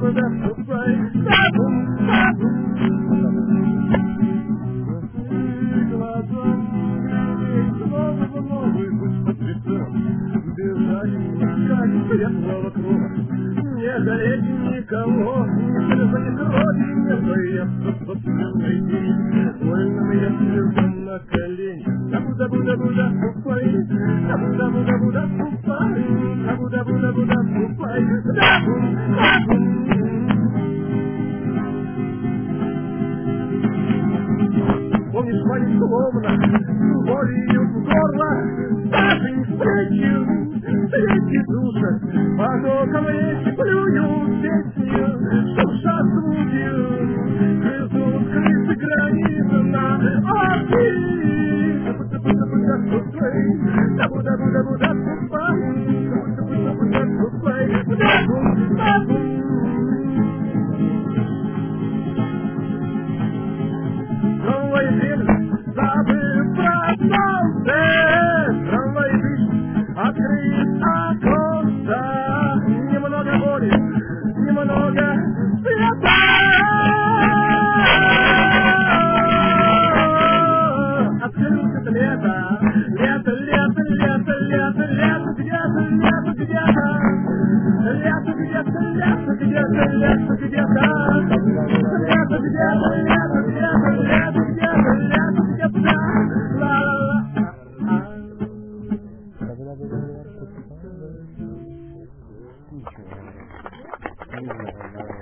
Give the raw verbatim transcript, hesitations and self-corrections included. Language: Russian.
Светлого круга, не жалеть никого, не требовать крови, не бояться собственной тени. Вольным я слезам на колени, да-бу-да-бу-да-бу-да, пупай, да-бу-да-бу-да-бу-да, пупай, да-бу-да-бу-да-бу-да, пупай, да-бу-да-бу. Помнишь мои словно, болью в горло, даже не встречу, встречи душа, потоком речи плюю песню, что душа судью, грызут крысы границы на оси. Да-бу-да-бу-да-бу-да, пупай, да-бу-да-бу-да-бу-да, пупай, да-бу-да-бу. Новое время, забыв про солнце, трамвай дышит, открыт окошко, немного боли, немного света. Открылось лето, лето, лето, лето, лето, лето, где-то, лето, где-то, лето, где-то, лето, где-то, лето, где-то, лето, где-то, лето, где-то, лето, где-то, лето, где-то, ла-ла-ла. Ничего. Не знаю.